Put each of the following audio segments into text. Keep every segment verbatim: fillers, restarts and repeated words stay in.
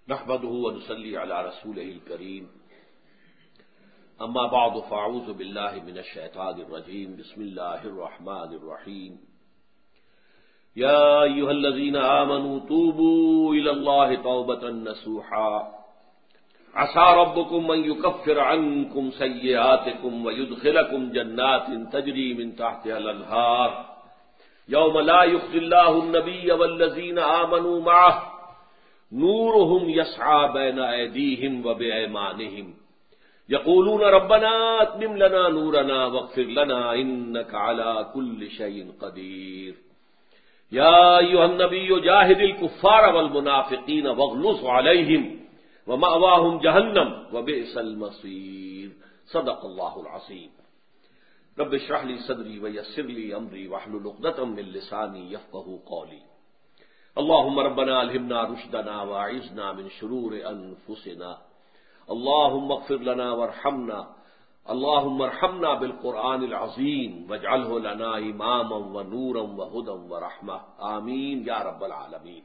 نحمده ونصلي على رسوله الكريم اما بعد فاعوذ بالله من الشيطان الرجيم بسم الله الرحمن الرحيم يا ايها الذين آمنوا توبوا الى الله توبة نصوحا عسى ربكم ان يكفر عنكم سيئاتكم ويدخلكم جنات تجري من تحتها الانهار يوم لا يخزي الله النبي والذين آمنوا معه نورهم يسعى بين أيديهم وبأيمانهم يقولون ربنا أتمم لنا نورنا واغفر لنا إنك على كل شيء قدير يا أيها النبي جاهد الكفار والمنافقين واغلظ عليهم ومأواهم جهنم وبئس المصير صدق الله العظيم رب اشرح لي صدري ويسر لي أمري واحلل عقدة من لساني يفقهوا قولي اللهم ربنا الهمنا رشدنا واعذنا من شرور انفسنا اللهم اغفر لنا وارحمنا اللهم ارحمنا بالقرآن العظيم واجعله لنا اماما ونورا وهدى ورحمة آمین یا رب العالمین۔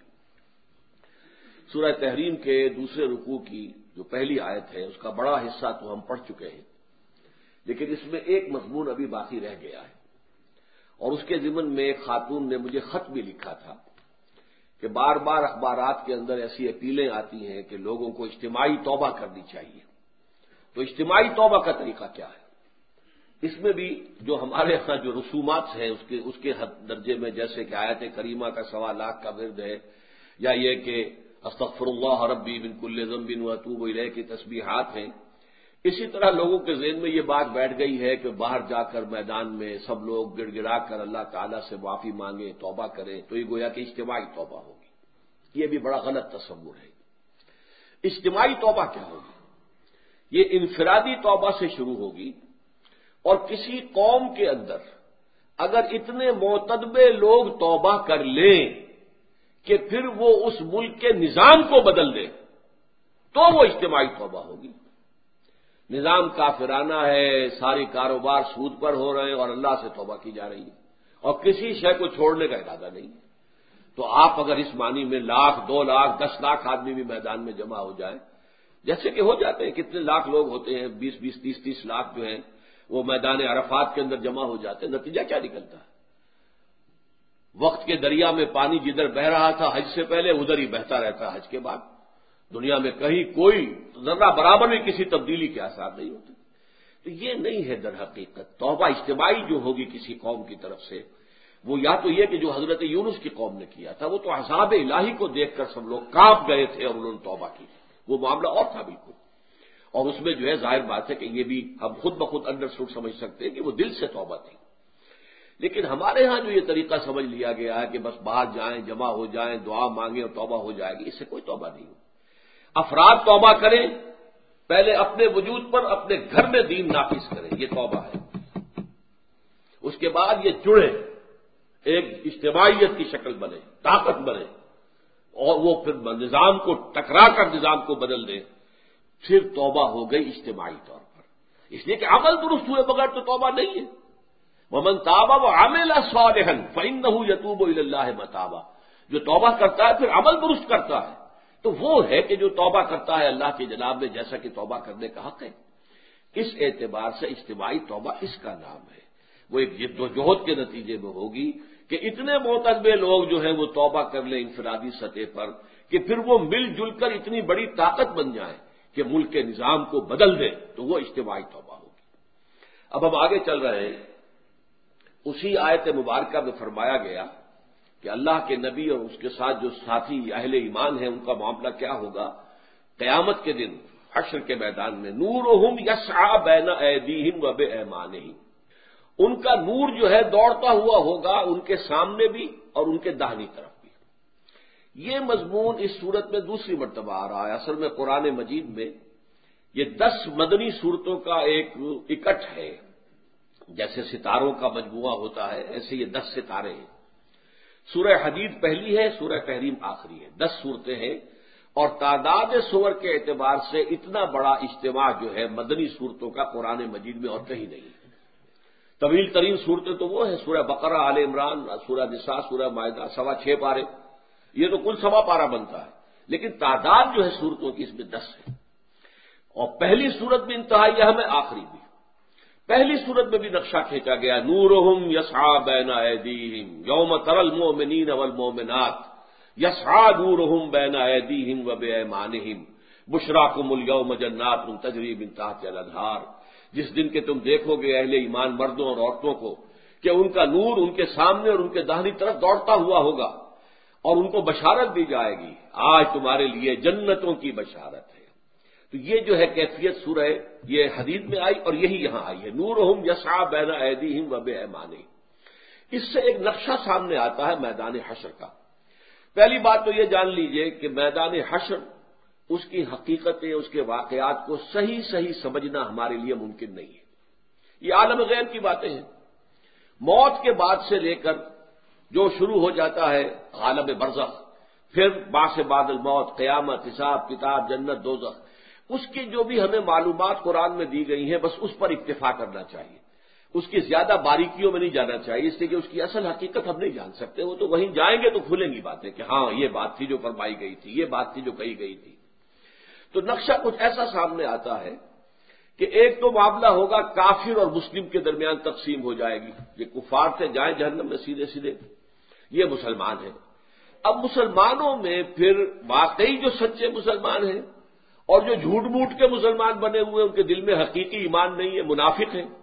سورہ تحریم کے دوسرے رکوع کی جو پہلی آیت ہے اس کا بڑا حصہ تو ہم پڑھ چکے ہیں، لیکن اس میں ایک مضمون ابھی باقی رہ گیا ہے، اور اس کے ضمن میں ایک خاتون نے مجھے خط بھی لکھا تھا کہ بار بار اخبارات کے اندر ایسی اپیلیں آتی ہیں کہ لوگوں کو اجتماعی توبہ کرنی چاہیے، تو اجتماعی توبہ کا طریقہ کیا ہے؟ اس میں بھی جو ہمارے ہاں جو رسومات ہیں اس کے اس کے حد درجے میں، جیسے کہ آیت کریمہ کا سوا لاکھ کا ورد ہے، یا یہ کہ استغفر اللہ ربی من کل ذنب واتوب الیہ کی تسبیحات ہیں، اسی طرح لوگوں کے ذہن میں یہ بات بیٹھ گئی ہے کہ باہر جا کر میدان میں سب لوگ گڑ گڑا کر اللہ تعالیٰ سے معافی مانگیں، توبہ کریں، تو یہ گویا کہ اجتماعی توبہ ہوگی۔ یہ بھی بڑا غلط تصور ہے۔ اجتماعی توبہ کیا ہوگی؟ یہ انفرادی توبہ سے شروع ہوگی، اور کسی قوم کے اندر اگر اتنے معتدبے لوگ توبہ کر لیں کہ پھر وہ اس ملک کے نظام کو بدل دیں تو وہ اجتماعی توبہ ہوگی۔ نظام کافرانہ ہے، ساری کاروبار سود پر ہو رہے ہیں اور اللہ سے توبہ کی جا رہی ہے، اور کسی شے کو چھوڑنے کا ارادہ نہیں ہے، تو آپ اگر اس معنی میں لاکھ دو لاکھ دس لاکھ آدمی بھی میدان میں جمع ہو جائیں، جیسے کہ ہو جاتے ہیں، کتنے لاکھ لوگ ہوتے ہیں، بیس بیس تیس تیس لاکھ جو ہیں وہ میدان عرفات کے اندر جمع ہو جاتے ہیں، نتیجہ کیا نکلتا ہے؟ وقت کے دریا میں پانی جدھر بہ رہا تھا حج سے پہلے ادھر ہی بہتا رہتا ہے حج کے بعد۔ دنیا میں کہیں کوئی ذرہ برابر بھی کسی تبدیلی کے آثار نہیں ہوتے۔ تو یہ نہیں ہے در حقیقت توبہ اجتماعی جو ہوگی کسی قوم کی طرف سے، وہ یا تو یہ کہ جو حضرت یونس کی قوم نے کیا تھا، وہ تو عذاب الہی کو دیکھ کر سب لوگ کانپ گئے تھے اور انہوں نے توبہ کی، وہ معاملہ اور تھا بالکل، اور اس میں جو ہے ظاہر بات ہے کہ یہ بھی ہم خود بخود انڈرسٹوڈ سمجھ سکتے ہیں کہ وہ دل سے توبہ تھی۔ لیکن ہمارے ہاں جو یہ طریقہ سمجھ لیا گیا ہے کہ بس باہر جائیں، جمع ہو جائیں، دعا مانگیں اور توبہ ہو جائے گی، اس سے کوئی توبہ نہیں ہو۔ افراد توبہ کریں، پہلے اپنے وجود پر اپنے گھر میں دین نافذ کریں، یہ توبہ ہے۔ اس کے بعد یہ جڑے، ایک اجتماعیت کی شکل بنے، طاقت بنے، اور وہ پھر نظام کو ٹکرا کر نظام کو بدل دیں، پھر توبہ ہو گئی اجتماعی طور پر۔ اس لیے کہ عمل درست ہوئے بغیر تو توبہ نہیں ہے۔ وَمَن تَابَ وَعَمِلَ صَالِحًا فَإِنَّهُ يَتُوبُ إِلَى اللَّهِ مَتَابًا، جو توبہ کرتا ہے پھر عمل درست کرتا ہے، تو وہ ہے کہ جو توبہ کرتا ہے اللہ کے جناب میں، جیسا کہ توبہ کرنے کا حق ہے۔ اس اعتبار سے اجتماعی توبہ اس کا نام ہے۔ وہ ایک جد و جہد کے نتیجے میں ہوگی کہ اتنے معتدبے لوگ جو ہیں وہ توبہ کر لیں انفرادی سطح پر، کہ پھر وہ مل جل کر اتنی بڑی طاقت بن جائیں کہ ملک کے نظام کو بدل دیں، تو وہ اجتماعی توبہ ہوگی۔ اب ہم آگے چل رہے ہیں، اسی آیت مبارکہ میں فرمایا گیا کہ اللہ کے نبی اور اس کے ساتھ جو ساتھی اہل ایمان ہیں ان کا معاملہ کیا ہوگا قیامت کے دن حشر کے میدان میں۔ نورہم یسعی بین ایدیہم و بایمانہم، ان کا نور جو ہے دوڑتا ہوا ہوگا ان کے سامنے بھی اور ان کے داہنی طرف بھی۔ یہ مضمون اس صورت میں دوسری مرتبہ آ رہا ہے۔ اصل میں قرآن مجید میں یہ دس مدنی صورتوں کا ایک اکٹھ ہے، جیسے ستاروں کا مجموعہ ہوتا ہے ایسے یہ دس ستارے ہیں۔ سورہ حدید پہلی ہے، سورہ تحریم آخری ہے، دس صورتیں ہیں، اور تعداد سور کے اعتبار سے اتنا بڑا اجتماع جو ہے مدنی صورتوں کا قرآن مجید میں اور کہیں نہیں ہے۔ طویل ترین صورتیں تو وہ ہیں سورہ بقرہ، آل عمران، سورہ نساء، سورہ مائدہ، سوا چھ پارے، یہ تو کل سوا پارہ بنتا ہے۔ لیکن تعداد جو ہے صورتوں کی اس میں دس ہے، اور پہلی صورت میں انتہائی اہم ہے، آخری بھی۔ پہلی صورت میں بھی نقشہ کھینچا گیا، نورہم یسعی بین ایدیہم یوم تری المؤمنین والمؤمنات یسعی نورہم بین ایدیہم وبایمانہم بشراکم الیوم جنات تجری من تحتہا الانہار۔ جس دن کے تم دیکھو گے اہل ایمان مردوں اور عورتوں کو کہ ان کا نور ان کے سامنے اور ان کے داہنی طرف دوڑتا ہوا ہوگا، اور ان کو بشارت دی جائے گی، آج تمہارے لیے جنتوں کی بشارت ہے۔ تو یہ جو ہے کیفیت سورہ یہ حدید میں آئی اور یہی یہاں آئی ہے، نورہم یسعی بین ایدیہم وبایمانہم۔ اس سے ایک نقشہ سامنے آتا ہے میدان حشر کا۔ پہلی بات تو یہ جان لیجئے کہ میدان حشر، اس کی حقیقتیں، اس کے واقعات کو صحیح صحیح سمجھنا ہمارے لیے ممکن نہیں ہے۔ یہ عالم غیب کی باتیں ہیں۔ موت کے بعد سے لے کر جو شروع ہو جاتا ہے عالم برزخ، پھر بعث بعد الموت، قیامت، حساب کتاب، جنت، دوزخ، اس کی جو بھی ہمیں معلومات قرآن میں دی گئی ہیں بس اس پر اکتفا کرنا چاہیے، اس کی زیادہ باریکیوں میں نہیں جانا چاہیے، اس لیے کہ اس کی اصل حقیقت ہم نہیں جان سکتے۔ وہ تو وہیں جائیں گے تو کھلیں گی باتیں کہ ہاں یہ بات تھی جو فرمائی گئی تھی، یہ بات تھی جو کہی گئی تھی۔ تو نقشہ کچھ ایسا سامنے آتا ہے کہ ایک تو معاملہ ہوگا کافر اور مسلم کے درمیان تقسیم ہو جائے گی، یہ کفار سے جائیں جہنم میں سیدھے سیدھے، یہ مسلمان ہیں۔ اب مسلمانوں میں پھر واقعی جو سچے مسلمان ہیں اور جو جھوٹ موٹ کے مسلمان بنے ہوئے، ان کے دل میں حقیقی ایمان نہیں ہے، منافق ہیں،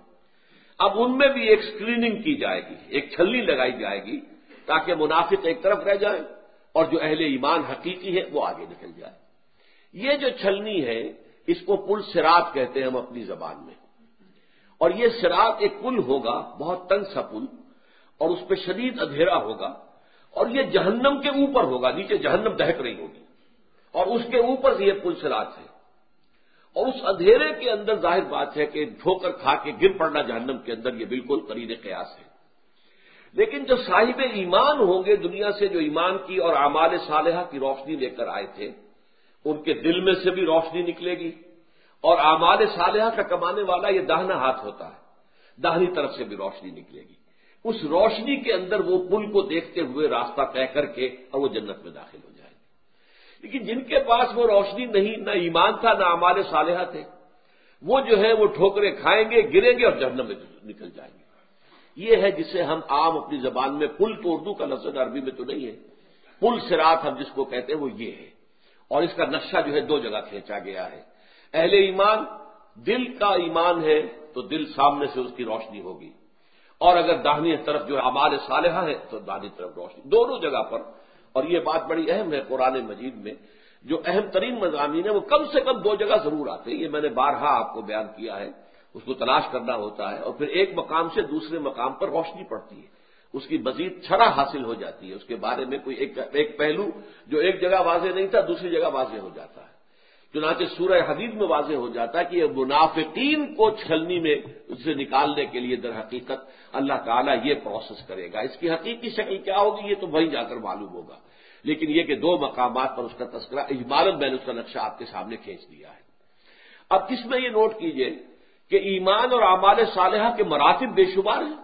اب ان میں بھی ایک سکریننگ کی جائے گی، ایک چھلنی لگائی جائے گی تاکہ منافق ایک طرف رہ جائیں اور جو اہل ایمان حقیقی ہے وہ آگے نکل جائے۔ یہ جو چھلنی ہے اس کو پل صراط کہتے ہیں ہم اپنی زبان میں، اور یہ صراط ایک پل ہوگا، بہت تنگ سا پل، اور اس پہ شدید اندھیرا ہوگا، اور یہ جہنم کے اوپر ہوگا، نیچے جہنم دہک رہی ہوگی اور اس کے اوپر سے یہ پل صراط ہے، اور اس اندھیرے کے اندر ظاہر بات ہے کہ ٹھوکر کھا کے گر پڑنا جہنم کے اندر یہ بالکل قرین قیاس ہے۔ لیکن جو صاحب ایمان ہوں گے دنیا سے، جو ایمان کی اور اعمال صالحہ کی روشنی لے کر آئے تھے، ان کے دل میں سے بھی روشنی نکلے گی، اور اعمال صالحہ کا کمانے والا یہ داہنا ہاتھ ہوتا ہے، داہنی طرف سے بھی روشنی نکلے گی۔ اس روشنی کے اندر وہ پل کو دیکھتے ہوئے راستہ طے کر کے اور وہ جنت میں داخل ہو جائے گی۔ لیکن جن کے پاس وہ روشنی نہیں، نہ ایمان تھا نہ اعمال صالحہ تھے، وہ جو ہے وہ ٹھوکریں کھائیں گے، گریں گے اور جہنم میں نکل جائیں گے۔ یہ ہے جسے ہم عام اپنی زبان میں پل، تو اردو کا لفظ عربی میں تو نہیں ہے، پل صراط ہم جس کو کہتے ہیں وہ یہ ہے، اور اس کا نقشہ جو ہے دو جگہ کھینچا گیا ہے۔ اہل ایمان، دل کا ایمان ہے تو دل سامنے سے اس کی روشنی ہوگی، اور اگر داہنی طرف جو اعمال صالحہ ہے تو داہنی طرف روشنی، دونوں جگہ پر۔ اور یہ بات بڑی اہم ہے، قرآن مجید میں جو اہم ترین مضامین ہیں وہ کم سے کم دو جگہ ضرور آتے ہیں، یہ میں نے بارہا آپ کو بیان کیا ہے، اس کو تلاش کرنا ہوتا ہے، اور پھر ایک مقام سے دوسرے مقام پر روشنی پڑتی ہے، اس کی مزید چھڑا حاصل ہو جاتی ہے، اس کے بارے میں کوئی ایک ایک پہلو جو ایک جگہ واضح نہیں تھا دوسری جگہ واضح ہو جاتا ہے۔ چنانچہ سورہ حدید میں واضح ہو جاتا ہے کہ یہ منافقین کو چھلنی میں اسے نکالنے کے لیے در حقیقت اللہ تعالیٰ یہ پروسیس کرے گا۔ اس کی حقیقی شکل کیا ہوگی یہ تو وہیں جا کر معلوم ہوگا، لیکن یہ کہ دو مقامات پر اس کا تذکرہ اجمالاً میں نے اس کا نقشہ آپ کے سامنے کھینچ دیا ہے۔ اب اس میں یہ نوٹ کیجئے کہ ایمان اور اعمال صالحہ کے مراتب بے شمار ہیں۔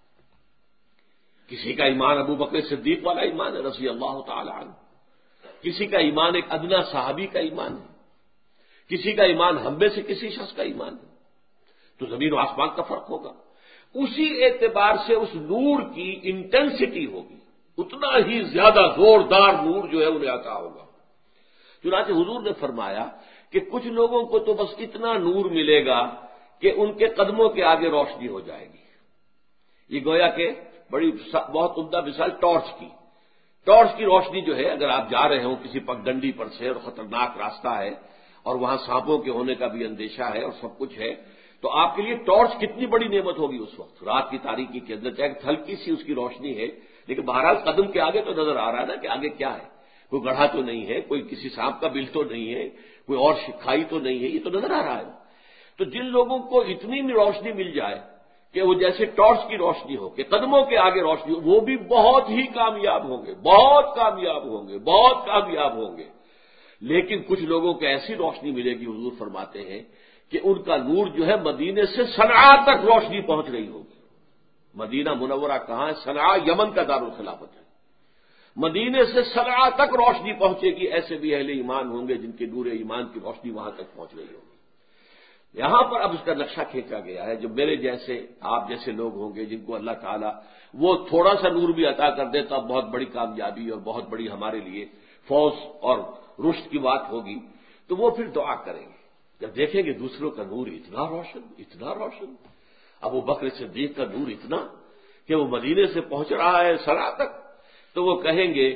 کسی کا ایمان ابو بکر صدیق والا ایمان ہے رضی اللہ تعالی عنہ، کسی کا ایمان ایک ادنا صحابی کا ایمان ہے، کسی کا ایمان ہم میں سے کسی شخص کا ایمان ہے، تو زمین و آسمان کا فرق ہوگا۔ اسی اعتبار سے اس نور کی انٹینسٹی ہوگی، اتنا ہی زیادہ زوردار نور جو ہے انہیں عطا ہوگا۔ چنانچہ حضور نے فرمایا کہ کچھ لوگوں کو تو بس اتنا نور ملے گا کہ ان کے قدموں کے آگے روشنی ہو جائے گی۔ یہ گویا کہ بڑی بہت عمدہ مثال ٹارچ کی ٹارچ کی روشنی جو ہے، اگر آپ جا رہے ہوں کسی پگڈنڈی پر سے اور خطرناک راستہ ہے اور وہاں سانپوں کے ہونے کا بھی اندیشہ ہے اور سب کچھ ہے، تو آپ کے لیے ٹارچ کتنی بڑی نعمت ہوگی اس وقت رات کی تاریکی کے اندر، چاہے ہلکی سی اس کی روشنی ہے لیکن بہرحال قدم کے آگے تو نظر آ رہا ہے نا کہ آگے کیا ہے، کوئی گڑھا تو نہیں ہے، کوئی کسی سانپ کا بل تو نہیں ہے، کوئی اور کھائی تو نہیں ہے، یہ تو نظر آ رہا ہے۔ تو جن لوگوں کو اتنی روشنی مل جائے کہ وہ جیسے ٹارچ کی روشنی ہو کہ قدموں کے آگے روشنی ہو، وہ بھی بہت ہی کامیاب ہوں گے، بہت کامیاب ہوں گے، بہت کامیاب ہوں گے۔ لیکن کچھ لوگوں کو ایسی روشنی ملے گی، حضور فرماتے ہیں کہ ان کا نور جو ہے مدینے سے صنعا تک روشنی پہنچ رہی ہوگی۔ مدینہ منورہ کہاں ہے؟ صنعا یمن کا دارالخلافت ہے۔ مدینے سے صنعا تک روشنی پہنچے گی، ایسے بھی اہل ایمان ہوں گے جن کے نور ایمان کی روشنی وہاں تک پہنچ رہی ہوگی۔ یہاں پر اب اس کا نقشہ کھینچا گیا ہے، جو میرے جیسے آپ جیسے لوگ ہوں گے جن کو اللہ تعالیٰ وہ تھوڑا سا نور بھی عطا کر دے تو اب بہت بڑی کامیابی اور بہت بڑی ہمارے لیے فوز اور رشد کی بات ہوگی، تو وہ پھر دعا کریں گے جب دیکھیں گے دوسروں کا نور اتنا روشن اتنا روشن، ابو بکر صدیق کا نور اتنا کہ وہ مدینے سے پہنچ رہا ہے صنعا تک، تو وہ کہیں گے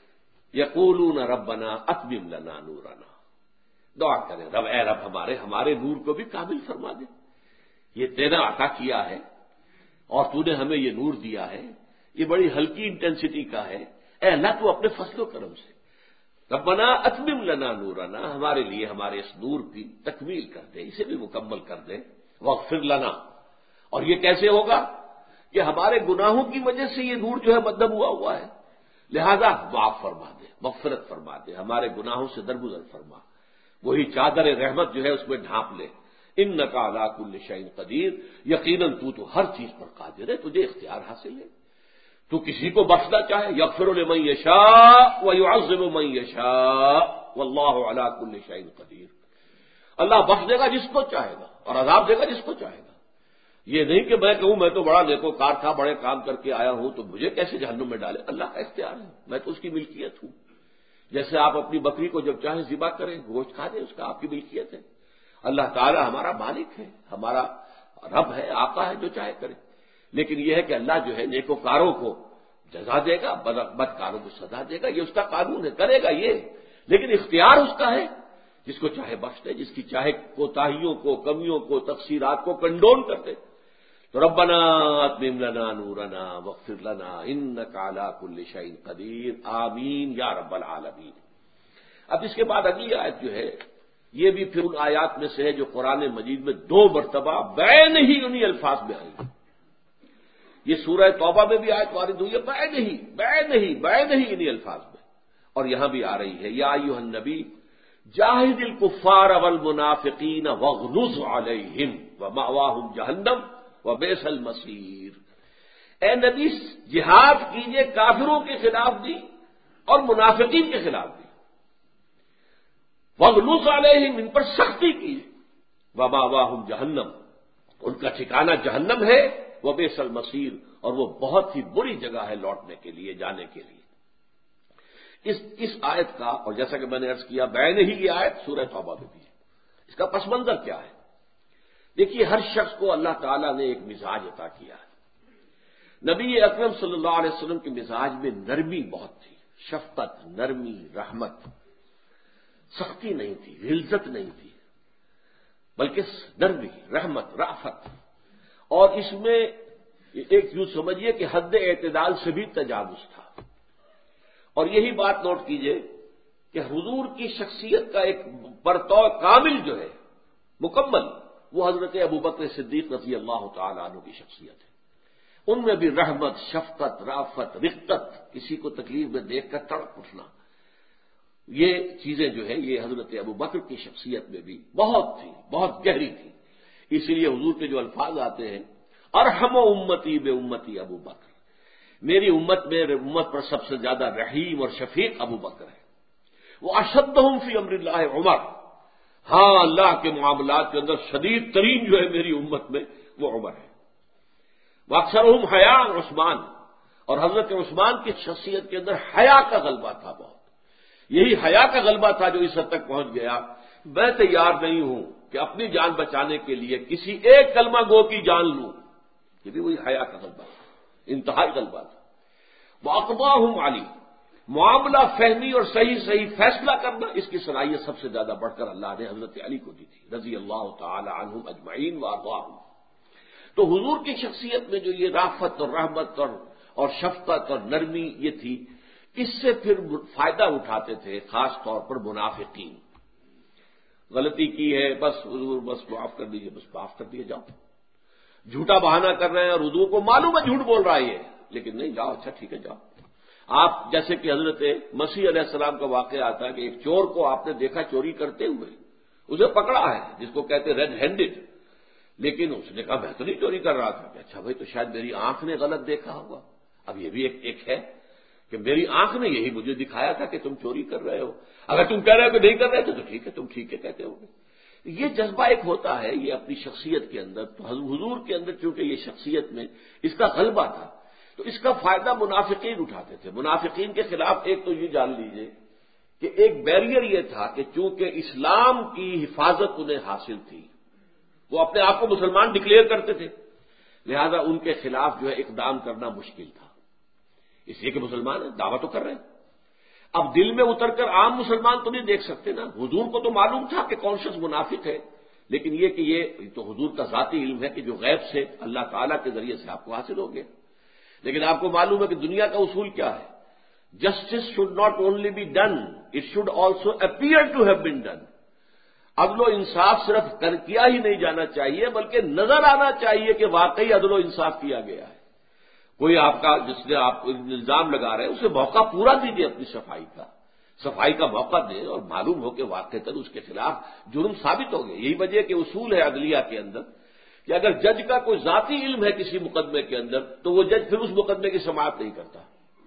یقولون ربنا اتمم لنا نورنا، دعا کریں رب اے رب ہمارے ہمارے نور کو بھی کامل فرما دے، یہ تیرا عطا کیا ہے اور تو نے ہمیں یہ نور دیا ہے، یہ بڑی ہلکی انٹینسٹی کا ہے، اے اللہ تو اپنے فضل و کرم سے ربنا اتمم لنا نورنا، ہمارے لیے ہمارے اس نور کی تکمیل کر دے، اسے بھی مکمل کر دے، واغفر لنا، اور یہ کیسے ہوگا کہ ہمارے گناہوں کی وجہ سے یہ نور جو ہے مدھم ہوا ہوا ہے، لہذا معاف فرما دے، مغفرت فرما دے، ہمارے گناہوں سے درگزر فرما، وہی چادر رحمت جو ہے اس میں ڈھانپ لے، انک علی کل شیء قدیر، یقیناً تو تو ہر چیز پر قادر ہے، تجھے اختیار حاصل ہے، تو کسی کو بخشنا چاہے یغفر لمن یشاء ویعذب من یشاء واللہ علی کل شیء قدیر، اللہ بخش دے گا جس کو چاہے گا اور عذاب دے گا جس کو چاہے گا، یہ نہیں کہ میں کہوں میں تو بڑا نیکوکار تھا، بڑے کام کر کے آیا ہوں تو مجھے کیسے جہنم میں ڈالے، اللہ کا اختیار ہے، میں تو اس کی ملکیت ہوں، جیسے آپ اپنی بکری کو جب چاہیں ذبح کریں گوشت کھا دیں، اس کا آپ کی ملکیت ہے، اللہ تعالی ہمارا مالک ہے، ہمارا رب ہے، آقا ہے، جو چاہے کرے، لیکن یہ ہے کہ اللہ جو ہے نیکوکاروں کو جزا دے گا، بدکاروں کو سزا دے گا، یہ اس کا قانون ہے، کرے گا یہ، لیکن اختیار اس کا ہے، جس کو چاہے بخش دے، جس کی چاہے کوتاہیوں کو کمیوں کو تقصیرات کو کنڈون کر دے، تو ربنا اتمم لنا نورنا واغفر لنا انک علی کل شیء قدیر، آمین یا رب العالمین۔ اب اس کے بعد اگلی آیت جو ہے یہ بھی پھر ان آیات میں سے ہے جو قرآن مجید میں دو مرتبہ بین ہی انہی الفاظ میں آئی ہیں، یہ سورہ توبہ میں بھی آیت وارد ہوئی ہے بین ہی بین ہی بین ہی انہی الفاظ میں، اور یہاں بھی آ رہی ہے یا ایھا النبی جاہد الکفار والمنافقین واغلظ علیہم ومأواہم جہنم وبئس المصیر، اے نبی جہاد کیجئے کافروں کے خلاف بھی اور منافقین کے خلاف بھی، واغلظ علیہم ان پر سختی کیجئے، ومأواہم جہنم ان کا ٹھکانہ جہنم ہے، وبئس المصیر اور وہ بہت ہی بری جگہ ہے لوٹنے کے لیے جانے کے لیے۔ اس اس آیت کا، اور جیسا کہ میں نے عرض کیا بین ہی کی آیت سورہ توبہ میں بھی ہے، اس کا پس منظر کیا ہے؟ دیکھیے ہر شخص کو اللہ تعالیٰ نے ایک مزاج عطا کیا ہے، نبی اکرم صلی اللہ علیہ وسلم کے مزاج میں نرمی بہت تھی، شفقت، نرمی، رحمت، سختی نہیں تھی، غلظت نہیں تھی، بلکہ نرمی، رحمت، رافت، اور اس میں ایک یوں سمجھیے کہ حد اعتدال سے بھی تجاوز تھا، اور یہی بات نوٹ کیجئے کہ حضور کی شخصیت کا ایک برتاؤ کامل جو ہے مکمل، وہ حضرت ابوبکر صدیق رضی اللہ تعالی عنہ کی شخصیت ہے، ان میں بھی رحمت، شفقت، رافت، رقت، کسی کو تکلیف میں دیکھ کر تڑپ اٹھنا، یہ چیزیں جو ہے یہ حضرت ابوبکر کی شخصیت میں بھی بہت تھی، بہت گہری تھی، اسی لیے حضور کے جو الفاظ آتے ہیں ارحم امتی بے امتی ابو بکر، میری امت میں امت پر سب سے زیادہ رحیم اور شفیق ابو بکر ہے، وہ اشدہم فی امر اللہ عمر، ہاں اللہ کے معاملات کے اندر شدید ترین جو ہے میری امت میں وہ عمر ہے، وہ اکثرہم حیا عثمان، اور حضرت عثمان کی شخصیت کے اندر حیا کا غلبہ تھا بہت، یہی حیا کا غلبہ تھا جو اس حد تک پہنچ گیا میں تیار نہیں ہوں کہ اپنی جان بچانے کے لیے کسی ایک کلمہ گو کی جان لوں، یہ بھی وہی حیا کا غلبہ تھا، انتہائی غلبہ تھا، وَأَقْضَاهُمْ عَلِي، معاملہ فہمی اور صحیح صحیح فیصلہ کرنا، اس کی صلاحیت سب سے زیادہ بڑھ کر اللہ نے حضرت علی کو دی تھی رضی اللہ تعالی عنہم اجمعین وارضاہم۔ تو حضور کی شخصیت میں جو یہ رافت اور رحمت اور اور شفقت اور نرمی یہ تھی، اس سے پھر فائدہ اٹھاتے تھے خاص طور پر منافقین، غلطی کی ہے بس حضور بس معاف کر دیجئے، بس معاف کر دیے جاؤ، جھوٹا بہانہ کر رہے ہیں اور حضور کو معلوم ہے جھوٹ بول رہا ہے یہ، لیکن نہیں جاؤ، اچھا ٹھیک ہے جاؤ۔ آپ جیسے کہ حضرت مسیح علیہ السلام کا واقعہ آتا ہے کہ ایک چور کو آپ نے دیکھا چوری کرتے ہوئے، اسے پکڑا ہے جس کو کہتے ریڈ ہینڈڈ، لیکن اس نے کہا میں تو نہیں چوری کر رہا تھا، کہ اچھا بھائی تو شاید میری آنکھ نے غلط دیکھا ہوگا، اب یہ بھی ایک ایک ہے، کہ میری آنکھ نے یہی مجھے دکھایا تھا کہ تم چوری کر رہے ہو، اگر تم کہہ رہے ہو کہ نہیں کر رہے تھے تو ٹھیک ہے، تم ٹھیک ہے کہتے ہو گے۔ یہ جذبہ ایک ہوتا ہے، یہ اپنی شخصیت کے اندر، تو حضور کے اندر چونکہ یہ شخصیت میں اس کا غلبہ تھا، تو اس کا فائدہ منافقین اٹھاتے تھے۔ منافقین کے خلاف ایک تو یہ جان لیجئے کہ ایک بیریئر یہ تھا کہ چونکہ اسلام کی حفاظت انہیں حاصل تھی، وہ اپنے آپ کو مسلمان ڈکلیئر کرتے تھے، لہذا ان کے خلاف جو ہے اقدام کرنا مشکل تھا، اس لیے کہ مسلمان ہیں، دعویٰ تو کر رہے ہیں۔ اب دل میں اتر کر عام مسلمان تو نہیں دیکھ سکتے نا، حضور کو تو معلوم تھا کہ کون شخص منافق ہے، لیکن یہ کہ یہ تو حضور کا ذاتی علم ہے کہ جو غیب سے اللہ تعالیٰ کے ذریعے سے آپ کو حاصل ہو گیا۔ لیکن آپ کو معلوم ہے کہ دنیا کا اصول کیا ہے، justice should not only be done, it should also appear to have been done. عدل و انصاف صرف کر کیا ہی نہیں جانا چاہیے، بلکہ نظر آنا چاہیے کہ واقعی عدل و انصاف کیا گیا ہے۔ کوئی آپ کا جس نے آپ کو الزام لگا رہے ہیں اسے موقع پورا دیجیے اپنی صفائی کا، صفائی کا موقع دیں اور معلوم ہو کہ واقعتاً اس کے خلاف جرم ثابت ہو گیا۔ یہی وجہ کہ اصول ہے عدلیہ کے اندر کہ اگر جج کا کوئی ذاتی علم ہے کسی مقدمے کے اندر تو وہ جج پھر اس مقدمے کی سماعت نہیں کرتا،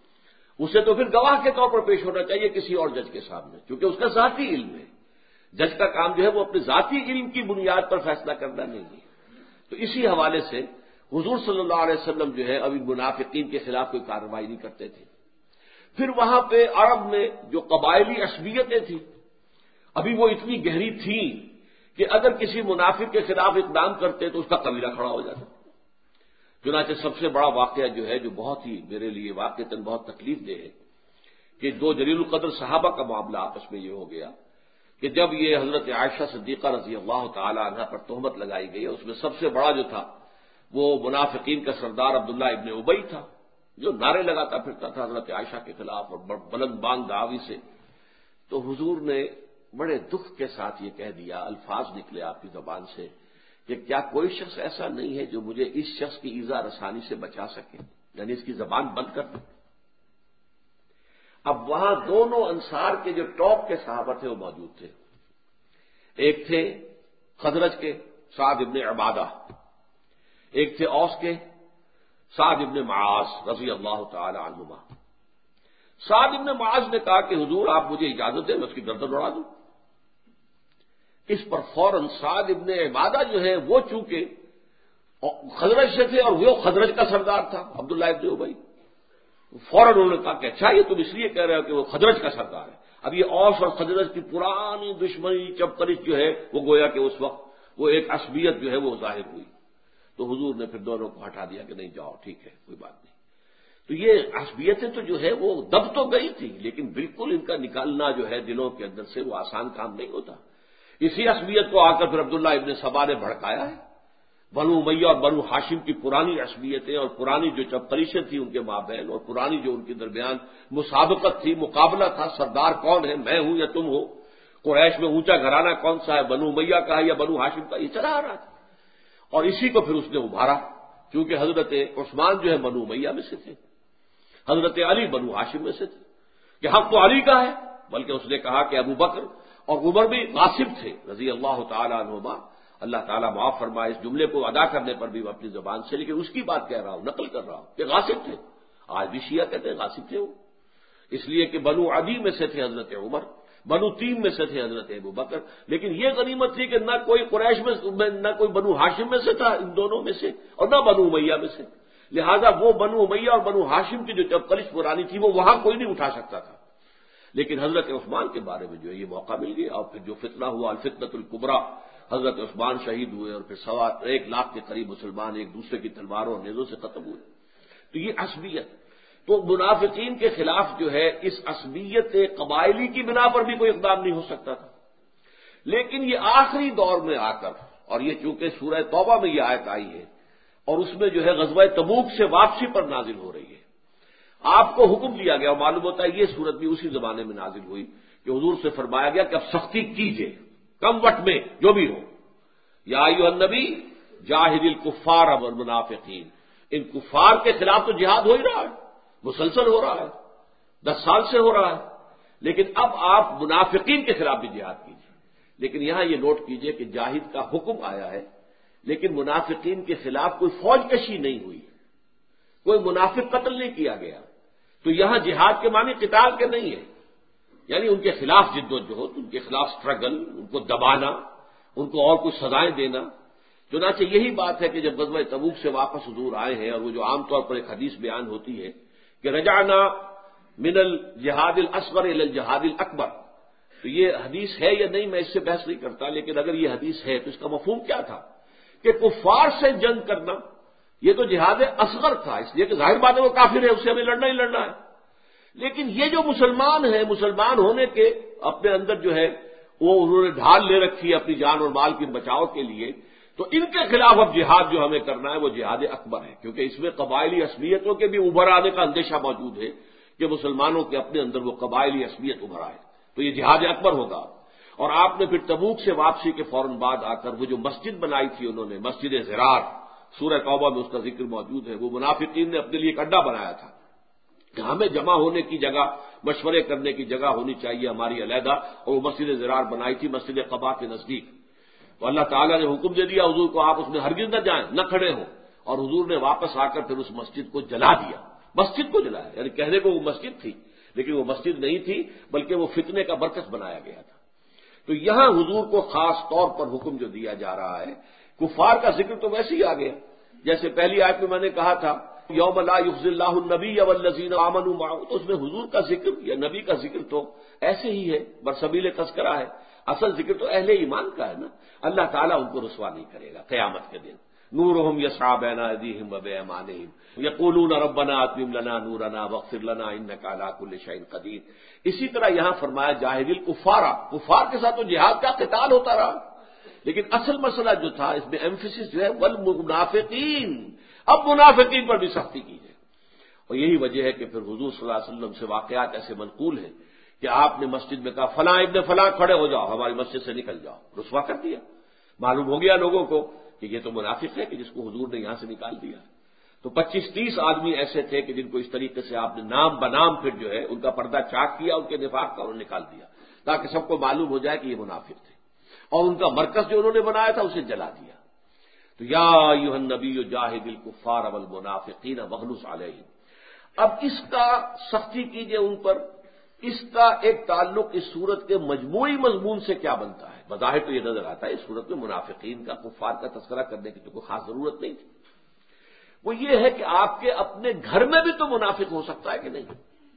اسے تو پھر گواہ کے طور پر پیش ہونا چاہیے کسی اور جج کے سامنے، کیونکہ اس کا ذاتی علم ہے۔ جج کا کام جو ہے وہ اپنے ذاتی علم کی بنیاد پر فیصلہ کرنا نہیں ہے۔ تو اسی حوالے سے حضور صلی اللہ علیہ وسلم جو ہے ابھی منافقین کے خلاف کوئی کارروائی نہیں کرتے تھے۔ پھر وہاں پہ عرب میں جو قبائلی عصبیتیں تھیں ابھی وہ اتنی گہری تھیں کہ اگر کسی منافق کے خلاف اقدام کرتے تو اس کا قبیلہ کھڑا ہو جاتا۔ چنانچہ سب سے بڑا واقعہ جو ہے جو بہت ہی میرے لیے واقعتاً بہت تکلیف دہ ہے کہ دو جلیل القدر صحابہ کا معاملہ آپس میں یہ ہو گیا کہ جب یہ حضرت عائشہ صدیقہ رضی اللہ تعالی عنہا پر تہمت لگائی گئی، اس میں سب سے بڑا جو تھا وہ منافقین کا سردار عبداللہ ابن ابی تھا، جو نعرے لگاتا پھرتا تھا حضرت عائشہ کے خلاف اور بلند بانگ دعوی سے۔ تو حضور نے بڑے دکھ کے ساتھ یہ کہہ دیا، الفاظ نکلے آپ کی زبان سے کہ کیا کوئی شخص ایسا نہیں ہے جو مجھے اس شخص کی ایذا رسانی سے بچا سکے، یعنی اس کی زبان بند کر دے۔ اب وہاں دونوں انصار کے جو ٹاپ کے صحابہ تھے وہ موجود تھے، ایک تھے خزرج کے سعد ابن عبادہ، ایک تھے اوس کے سعد ابن معاذ رضی اللہ تعالی عنہما۔ سعد ابن معاذ نے کہا کہ حضور آپ مجھے اجازت دیں میں اس کی گردن اڑا دوں۔ اس پر فوراً سعد ابن عبادہ جو ہے وہ چونکہ خزرج سے تھے اور وہ خزرج کا سردار تھا عبداللہ ابن ابی، فوراً انہوں نے کہا کہ اچھا یہ تم اس لیے کہہ رہے ہو کہ وہ خزرج کا سردار ہے۔ اب یہ اوس اور خزرج کی پرانی دشمنی چپکرش جو ہے وہ گویا کہ اس وقت وہ ایک عصبیت جو ہے وہ ظاہر ہوئی، تو حضور نے پھر دونوں کو ہٹا دیا کہ نہیں جاؤ ٹھیک ہے کوئی بات نہیں۔ تو یہ عصبیتیں تو جو ہے وہ دب تو گئی تھی، لیکن بالکل ان کا نکالنا جو ہے دلوں کے اندر سے وہ آسان کام نہیں ہوتا۔ اسی عصبیت کو آ کر پھر عبداللہ ابن سبا نے بھڑکایا ہے۔ بنو امیہ اور بنو ہاشم کی پرانی عصبیتیں اور پرانی جو چپکریشیں تھیں ان کے مابین اور پرانی جو ان کے درمیان مسابقت تھی، مقابلہ تھا، سردار کون ہے، میں ہوں یا تم ہو، قریش میں اونچا گھرانہ کون سا ہے، بنو امیہ کا ہے یا بنو ہاشم کا، یہ چلا آ رہا تھا۔ اور اسی کو پھر اس نے ابھارا، کیونکہ حضرت عثمان جو ہے بنو امیہ میں سے تھے، حضرت علی بنو ہاشم میں سے تھے، کہ حق تو علی کا ہے، بلکہ اس نے کہا کہ ابو بکر اور عمر بھی غاصب تھے رضی اللہ تعالی عنہما، اللہ تعالیٰ معاف فرمائے اس جملے کو ادا کرنے پر بھی اپنی زبان سے، لیکن اس کی بات کہہ رہا ہوں، نقل کر رہا ہوں کہ غاصب تھے۔ آج بھی شیعہ کہتے ہیں غاصب تھے وہ، اس لیے کہ بنو عدی میں سے تھے حضرت عمر، بنو تیم میں سے تھے حضرت ابو بکر، لیکن یہ غنیمت تھی کہ نہ کوئی قریش میں نہ کوئی بنو ہاشم میں سے تھا ان دونوں میں سے اور نہ بنو امیہ میں سے، لہذا وہ بنو امیہ اور بنو ہاشم کی جو چپکلش پرانی تھی وہ وہاں کوئی نہیں اٹھا سکتا تھا۔ لیکن حضرت عثمان کے بارے میں جو ہے یہ موقع مل گیا، اور پھر جو فتنہ ہوا الفتنۃ الکبریٰ، حضرت عثمان شہید ہوئے اور پھر سوا ایک لاکھ کے قریب مسلمان ایک دوسرے کی تلواروں اور نیزوں سے ختم ہوئے۔ تو یہ عصبیت، تو منافقین کے خلاف جو ہے اس عصبیت قبائلی کی بنا پر بھی کوئی اقدام نہیں ہو سکتا تھا۔ لیکن یہ آخری دور میں آ کر، اور یہ چونکہ سورہ توبہ میں یہ آیت آئی ہے اور اس میں جو ہے غزوہ تبوک سے واپسی پر نازل ہو رہی ہے، آپ کو حکم دیا گیا، اور معلوم ہوتا ہے یہ صورت بھی اسی زمانے میں نازل ہوئی کہ حضور سے فرمایا گیا کہ اب سختی کیجیے کم وقت میں جو بھی ہو، یا ایھا النبی جاہد الکفار والمنافقین، ان کفار کے خلاف تو جہاد ہو ہی رہا ہے، مسلسل ہو رہا ہے، دس سال سے ہو رہا ہے، لیکن اب آپ منافقین کے خلاف بھی جہاد کیجیے۔ لیکن یہاں یہ نوٹ کیجیے کہ جاہد کا حکم آیا ہے، لیکن منافقین کے خلاف کوئی فوج کشی نہیں ہوئی، کوئی منافق قتل نہیں کیا گیا، تو یہاں جہاد کے معنی قتال کے نہیں ہے، یعنی ان کے خلاف جد و جہد، ان کے خلاف سٹرگل، ان کو دبانا، ان کو اور کچھ سزائیں دینا۔ چنانچہ یہی بات ہے کہ جب غزوہ تبوک سے واپس حضور آئے ہیں، اور وہ جو عام طور پر ایک حدیث بیان ہوتی ہے کہ رجعنا من الجہاد الاصغر الى الجہاد الاکبر، تو یہ حدیث ہے یا نہیں میں اس سے بحث نہیں کرتا، لیکن اگر یہ حدیث ہے تو اس کا مفہوم کیا تھا کہ کفار سے جنگ کرنا یہ تو جہاد اصغر تھا، اس لیے کہ ظاہر بات ہے وہ کافر ہے، اس سے ہمیں لڑنا ہی لڑنا ہے۔ لیکن یہ جو مسلمان ہیں، مسلمان ہونے کے اپنے اندر جو ہے وہ انہوں نے ڈھال لے رکھی ہے اپنی جان اور مال کے بچاؤ کے لیے، تو ان کے خلاف اب جہاد جو ہمیں کرنا ہے وہ جہاد اکبر ہے، کیونکہ اس میں قبائلی عصبیتوں کے بھی ابھر آنے کا اندیشہ موجود ہے کہ مسلمانوں کے اپنے اندر وہ قبائلی عصبیت ابھر آئے، تو یہ جہاد اکبر ہوگا۔ اور آپ نے پھر تبوک سے واپسی کے فوراً بعد آ کر وہ جو مسجد بنائی تھی انہوں نے، مسجد زرار، سورہ توبہ میں اس کا ذکر موجود ہے، وہ منافقین نے اپنے لیے ایک اڈا بنایا تھا کہ ہمیں جمع ہونے کی جگہ، مشورے کرنے کی جگہ ہونی چاہیے ہماری علیحدہ، اور وہ مسجد زرار بنائی تھی مسجد قباء کے نزدیک۔ تو اللہ تعالیٰ نے حکم دے دیا حضور کو آپ اس میں ہرگز نہ جائیں، نہ کھڑے ہوں، اور حضور نے واپس آ کر پھر اس مسجد کو جلا دیا، مسجد کو جلایا، یعنی کہنے کو وہ مسجد تھی لیکن وہ مسجد نہیں تھی بلکہ وہ فتنے کا مرکز بنایا گیا تھا۔ تو یہاں حضور کو خاص طور پر حکم جو دیا جا رہا ہے، کفار کا ذکر تو ویسے ہی آ گیا، جیسے پہلی آیت میں میں نے کہا تھا یوم لا یخزی اللہ النبی والذین آمنوا معه، تو اس میں حضور کا ذکر یا نبی کا ذکر تو ایسے ہی ہے، برسبیل تذکرہ ہے، اصل ذکر تو اہل ایمان کا ہے نا۔ اللہ تعالیٰ ان کو رسوا نہیں کرے گا قیامت کے دن، نورہم یسعی بین ایدیہم وبایمانہم یقولون ربنا اتمم لنا نورنا واغفر لنا انک علی کل شیء قدیر۔ اسی طرح یہاں فرمایا جاہد الکفار، کفار کے ساتھ تو جہاد کا قتال ہوتا رہا، لیکن اصل مسئلہ جو تھا اس میں ایمفیسس جو ہے والمنافقین، اب منافقین پر بھی سختی کی ہے۔ اور یہی وجہ ہے کہ پھر حضور صلی اللہ علیہ وسلم سے واقعات ایسے منقول ہیں کہ آپ نے مسجد میں کہا فلاں ابن فلاں کھڑے ہو جاؤ، ہماری مسجد سے نکل جاؤ، رسوا کر دیا۔ معلوم ہو گیا لوگوں کو کہ یہ تو منافق ہے کہ جس کو حضور نے یہاں سے نکال دیا۔ تو پچیس تیس آدمی ایسے تھے کہ جن کو اس طریقے سے آپ نے نام بنام پھر جو ہے ان کا پردہ چاک کیا، ان کے نفاق کا انہوں نے نکال دیا تاکہ سب کو معلوم ہو جائے کہ یہ منافق تھے، اور ان کا مرکز جو انہوں نے بنایا تھا اسے جلا دیا۔ تو یا ایھا النبی جاہد الکفار والمنافقین واغلظ علیہم، اب اس کا سختی کیجئے ان پر، اس کا ایک تعلق اس صورت کے مجموعی مضمون سے کیا بنتا ہے؟ بظاہر تو یہ نظر آتا ہے اس صورت میں منافقین کا، کفار کا تذکرہ کرنے کی تو کوئی خاص ضرورت نہیں تھی۔ وہ یہ ہے کہ آپ کے اپنے گھر میں بھی تو منافق ہو سکتا ہے کہ نہیں؟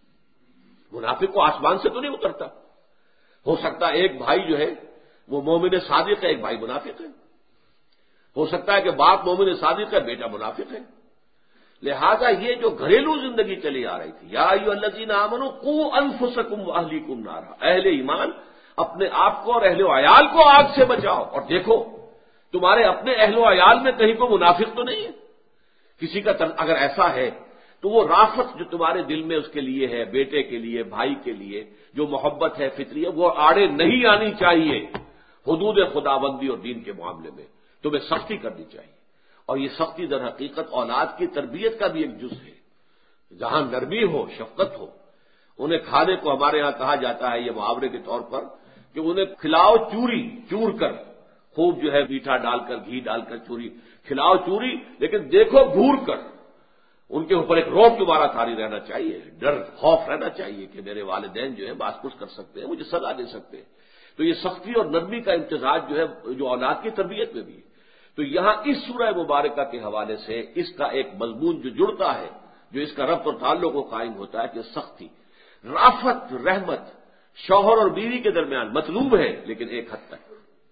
منافق کو آسمان سے تو نہیں اترتا، ہو سکتا ہے ایک بھائی جو ہے وہ مومن صادق ہے، ایک بھائی منافق ہے، ہو سکتا ہے کہ باپ مومن صادق ہے، بیٹا منافق ہے۔ لہذا یہ جو گھریلو زندگی چلی آ رہی تھی، یا ایھا الذین آمنوا قوا انفسکم واہلیکم نارا، اہل ایمان اپنے آپ کو اور اہل و عیال کو آگ سے بچاؤ، اور دیکھو تمہارے اپنے اہل و عیال میں کہیں کو منافق تو نہیں ہے کسی کا، اگر ایسا ہے تو وہ رافت جو تمہارے دل میں اس کے لیے ہے، بیٹے کے لیے، بھائی کے لیے جو محبت ہے فطری ہے، وہ آڑے نہیں آنی چاہیے۔ حدود خداوندی اور دین کے معاملے میں تمہیں سختی کرنی چاہیے، اور یہ سختی در حقیقت اولاد کی تربیت کا بھی ایک جز ہے، جہاں نرمی ہو، شفقت ہو۔ انہیں کھانے کو ہمارے ہاں کہا جاتا ہے یہ محاورے کے طور پر کہ انہیں کھلاؤ چوری، چور کر، خوب جو ہے میٹھا ڈال کر، گھی ڈال کر چوری کھلاؤ چوری، لیکن دیکھو گھور کر۔ ان کے اوپر ایک روب دوبارہ طاری رہنا چاہیے، ڈر خوف رہنا چاہیے کہ میرے والدین جو ہے باز پرس کر سکتے ہیں، مجھے سزا دے سکتے ہیں۔ تو یہ سختی اور نرمی کا امتزاج جو ہے جو اولاد کی تربیت میں بھی ہے۔ تو یہاں اس سورہ مبارکہ کے حوالے سے اس کا ایک مضمون جو جڑتا ہے، جو اس کا ربط اور تعلق و قائم ہوتا ہے کہ سختی، رافت، رحمت شوہر اور بیوی کے درمیان مطلوب ہے لیکن ایک حد تک،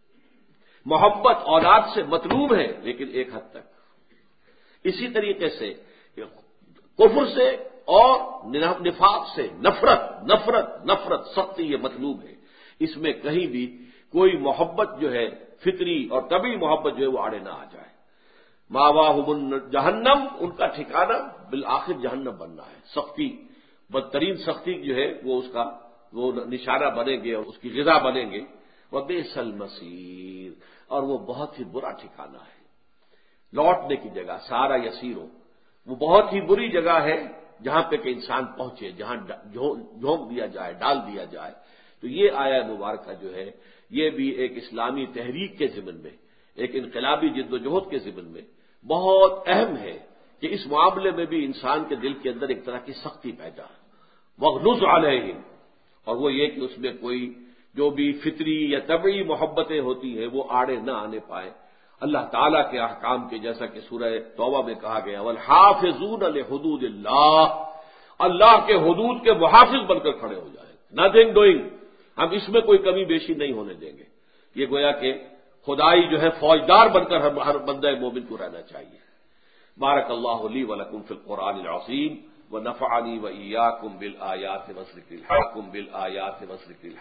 محبت اولاد سے مطلوب ہے لیکن ایک حد تک، اسی طریقے سے کفر سے اور نفاق سے نفرت نفرت نفرت سختی یہ مطلوب ہے۔ اس میں کہیں بھی کوئی محبت جو ہے فطری اور طبعی محبت جو ہے وہ آڑے نہ آ جائے۔ ماواہم جہنم، ان کا ٹھکانہ بالآخر جہنم بننا ہے۔ سختی، بدترین سختی جو ہے وہ اس کا وہ نشانہ بنیں گے اور اس کی غذا بنیں گے۔ وبئس المصیر، اور وہ بہت ہی برا ٹھکانہ ہے، لوٹنے کی جگہ، سارا یسیرو، وہ بہت ہی بری جگہ ہے جہاں پہ کہ انسان پہنچے، جہاں جھونک دیا جائے، ڈال دیا جائے۔ تو یہ آیہ مبارکہ جو ہے یہ بھی ایک اسلامی تحریک کے ضمن میں، ایک انقلابی جد و جہد کے ضمن میں بہت اہم ہے کہ اس معاملے میں بھی انسان کے دل کے اندر ایک طرح کی سختی پیدا ہے۔ وغلظ علیہم، اور وہ یہ کہ اس میں کوئی جو بھی فطری یا طبعی محبتیں ہوتی ہیں وہ آڑے نہ آنے پائیں اللہ تعالیٰ کے احکام کے، جیسا کہ سورہ توبہ میں کہا گیا والحافظون لحدود اللہ، اللہ کے حدود کے محافظ بن کر کھڑے ہو جائیں، نتھنگ ڈوئنگ، ہم اس میں کوئی کمی بیشی نہیں ہونے دیں گے۔ یہ گویا کہ خدائی جو ہے فوجدار بن کر ہر ہر بندہ مومن کو رہنا چاہیے۔ بارک اللہ لی ولکم فی القرآن العظیم ونفعنی وإیاکم بالآیات والذکر الحکیم بالآیات والذکر الحکیم۔